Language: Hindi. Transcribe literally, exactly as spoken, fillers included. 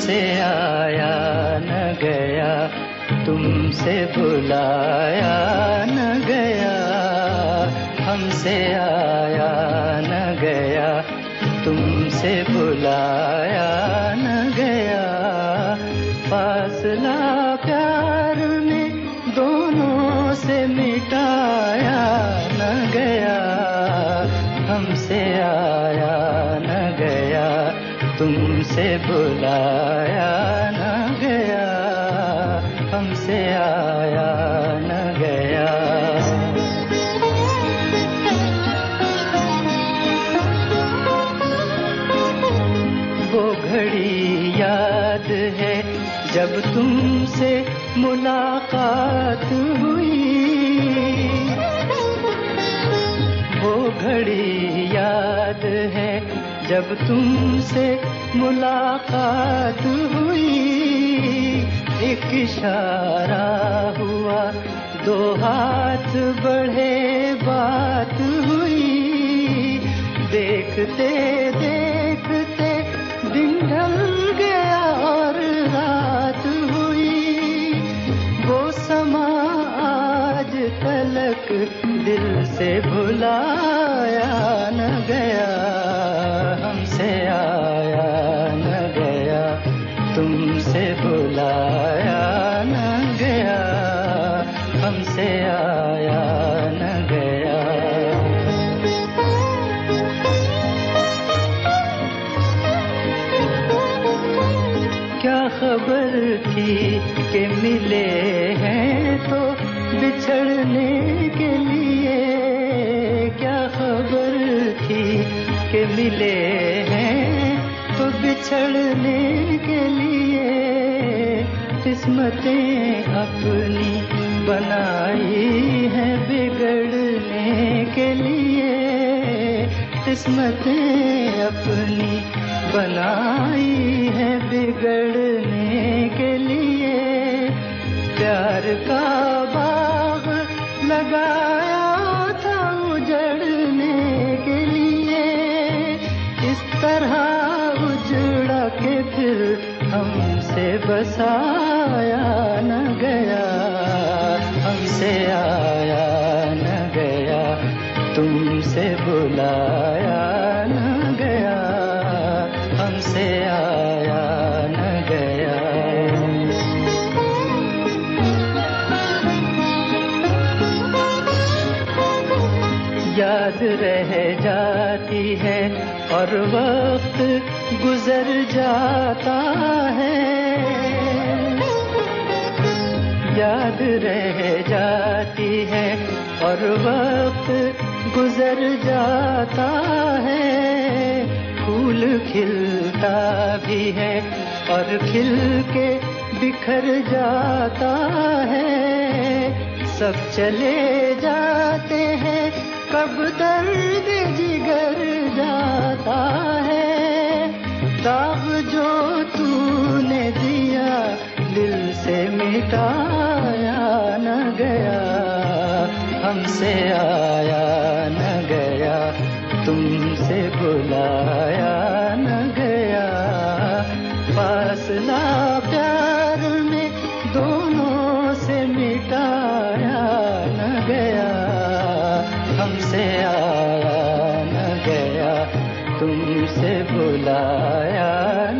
हमसे आया न गया, तुमसे बुलाया न गया। हमसे आया न गया, तुमसे बुलाया न गया। फासला प्यार ने दोनों से मिटाया न गया। हमसे आया न गया, तुमसे बुलाया न गया। हमसे आया न गया। वो घड़ी याद है जब तुमसे मुलाकात हुई। वो घड़ी याद है जब तुमसे मुलाकात हुई। एक इशारा हुआ, दो हाथ बढ़े, बात हुई। देखते देखते दिन ढल गया और रात हुई। वो समा आज तलक दिल से भुलाया न गया। हमसे आया न गया, तुमसे बुलाया न गया। हमसे आया न गया। क्या खबर थी कि मिले हैं तो बिछड़ने के लिए। क्या खबर थी कि मिले हैं तो बिछड़ने के लिए। किस्मतें अपनी बनाई हैं बिगड़ने के लिए। किस्मतें अपनी बनाई है बिगड़ने के लिए। प्यार का बाग लगाया था उजड़ने के लिए। इस तरह उजड़ा के फिर हमसे बसाया न गया। हमसे आया न गया, तुमसे बुलाया न गया। हमसे आया न गया। याद रह जाती है और वक्त गुजर जाता है। याद रह जाती है और वक्त गुजर जाता है। फूल खिलता भी है और खिल के बिखर जाता है। सब चले जाते हैं, कब दर्द जिगर जाता है। दाग जो तूने दिया दिल से मिटाया न गया। हमसे आया न गया, तुमसे बुलाया न गया। फासला प्यार ने दोनों से मिटाया न गया। हमसे आया न गया, तुमसे बुलाया